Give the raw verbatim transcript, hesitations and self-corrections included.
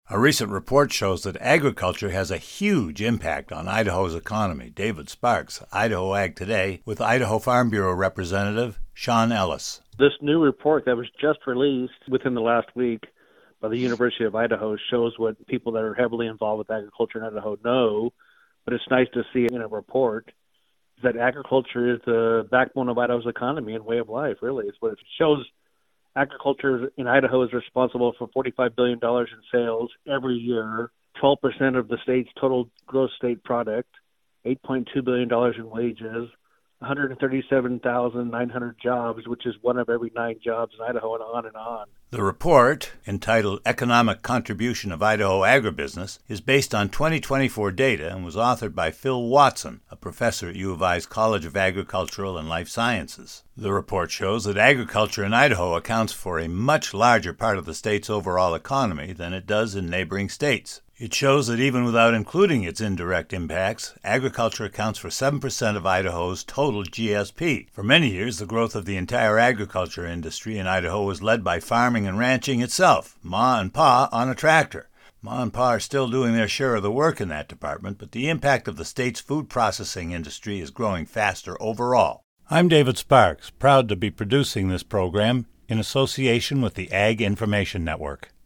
A recent report shows that agriculture has a huge impact on Idaho's economy. David Sparks, Idaho Ag Today, with Idaho Farm Bureau Representative Sean Ellis. This new report that was just released within the last week by the University of Idaho shows what people that are heavily involved with agriculture in Idaho know, but it's nice to see in a report that agriculture is the backbone of Idaho's economy and way of life, really. It's what it shows. Agriculture in Idaho is responsible for forty-five billion dollars in sales every year, twelve percent of the state's total gross state product, eight point two billion dollars in wages, one hundred thirty-seven thousand nine hundred jobs, which is one of every nine jobs in Idaho, and on and on. The report, entitled Economic Contribution of Idaho Agribusiness, is based on twenty twenty-four data and was authored by Phil Watson, a professor at U of I's College of Agricultural and Life Sciences. The report shows that agriculture in Idaho accounts for a much larger part of the state's overall economy than it does in neighboring states. It shows that even without including its indirect impacts, agriculture accounts for seven percent of Idaho's total G S P. For many years, the growth of the entire agriculture industry in Idaho was led by farming and ranching itself, Ma and Pa on a tractor. Ma and Pa are still doing their share of the work in that department, but the impact of the state's food processing industry is growing faster overall. I'm David Sparks, proud to be producing this program in association with the Ag Information Network.